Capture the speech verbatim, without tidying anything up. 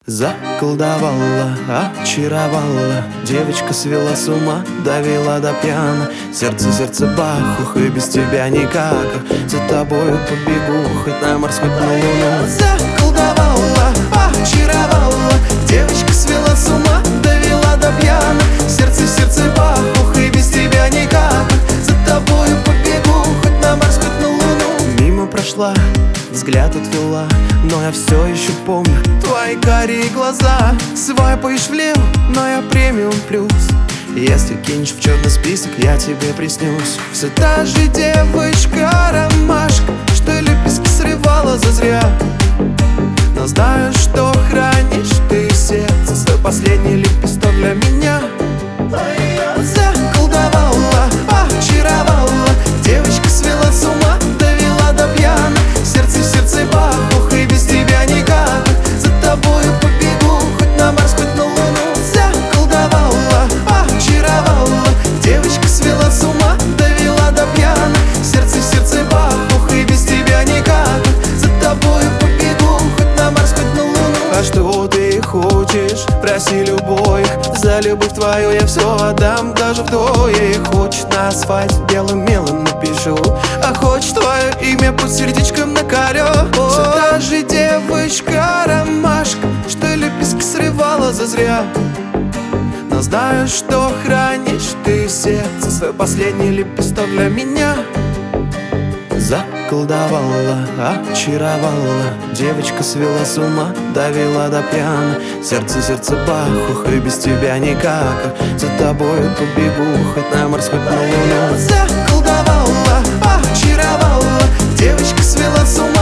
Заколдовала, очаровала, девочка свела с ума, довела до пьяна. Сердце, сердце бах, ух, и без тебя никак. За тобою побегу, хоть на Марс, хоть на Луну. Заколдовала, очаровала, девочка свела с ума, довела до пьяна. Сердце, сердце бах, ух, и без тебя никак. За тобою побегу, хоть на Марс, хоть на Луну. Мимо прошла, взгляд отвела, но я все еще помню твои карие глаза. Свайпаешь влево, но я премиум плюс. Если кинешь в черный список, я тебе приснюсь. Все та же девочка-ромашка, что лепестки срывала зазря. Но знаю, что хранишь ты в сердце свой последний лепесток для меня. Заколдовала, очаровала, девочка свела с ума, довела до пьяна. Сердце в сердце бах, ух, и без тебя никак. За тобою побегу, хоть на Марс, хоть на Луну. Заколдовала, очаровала, девочка свела с ума, довела до пьяна. Сердце в сердце бах, ух, и без тебя никак. За тобою побегу, хоть на Марс, хоть на Луну. А что ты хочешь? Проси любовь. За любовь твою я все отдам, даже вдвое. Хочешь на асфальт белым мелом напишу, а хочешь твое имя под сердечком накорю. Все та же девочка-ромашка, что лепестки срывала зазря. Но знаю, что хранишь ты в сердце свой последний лепесток для меня. Заколдовала, очаровала, девочка свела с ума, довела до пьяна. Сердце, сердце бах, ух, и без тебя никак. За тобою побегу, хоть на Марс, хоть на Луну. Заколдовала, очаровала, девочка свела с ума,